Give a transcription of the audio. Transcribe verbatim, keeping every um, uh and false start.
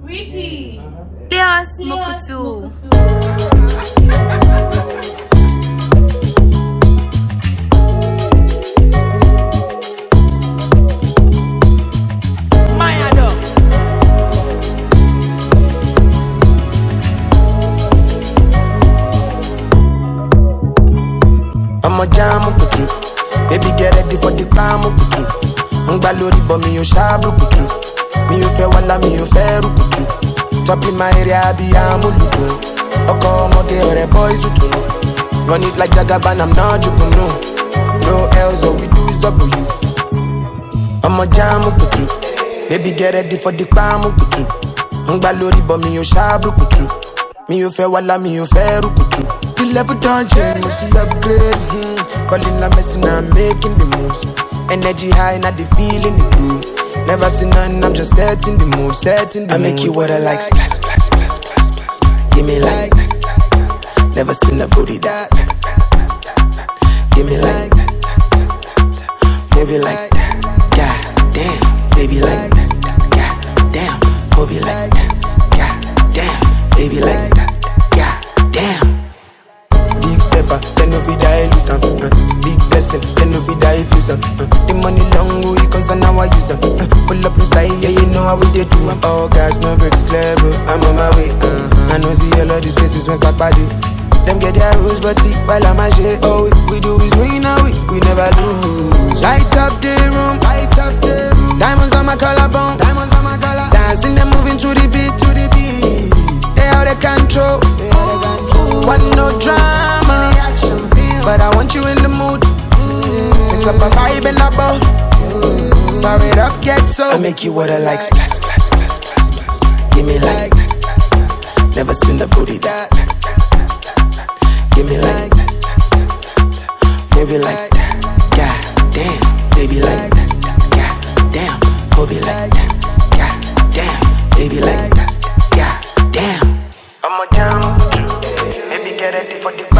Ricky. Deus Mukutu. I'm a jam kutu, baby get ready for the climb kutu. Ngba lori but mi o shabu kutu, mi o fe wala mi o fe rukutu. Top in my area be amuluku, oko omoge ore boys utunu. Run it like Jagaban, I'm not joking no. No else all we do is W. I'm a jam kutu, baby get ready for the climb kutu. Ngba lori but mi o shabu kutu, mi o fe wala mi o fe rukutu. The level don't change, the upgrade. Hmm. Calling a messing, I'm making the moves. Energy high, not the feeling the groove. Never seen none, I'm just setting the mood, setting the I mood. Make you what I like, splash, splash, splash, splash, splash. Give me like, never seen a booty that. Give me like, move it like that. God damn, baby like that. God damn, move it like that. God damn, baby like that. God damn. Then no vida elute uh, big blessing, then no vida ifuse uh, the money long way, cause I now I use uh, pull up in style, yeah, you know how we did do uh, all gas, no breaks, clear, bro, I'm on my way uh, I know see all of these faces when sack body. Them get their rules, but see, while I'm a shit. All we, we do is win, now we, we never lose. Light up the room, light up the room. Diamonds on my collarbone, diamonds on my collar. Dancing, them moving to the beat, to the beat. They out of control, they out of control. Want no drama, but I want you in the mood. Mix up a vibe and a bow. Power it up, get so. I make you what I like. Splash, splash, splash, splash, splash. Give me like that. Never seen the booty that. Give me like that. Move it like that. God damn, baby like that. God damn, move it like that. God damn, baby like that. God damn. I'm a jam. Baby get ready for the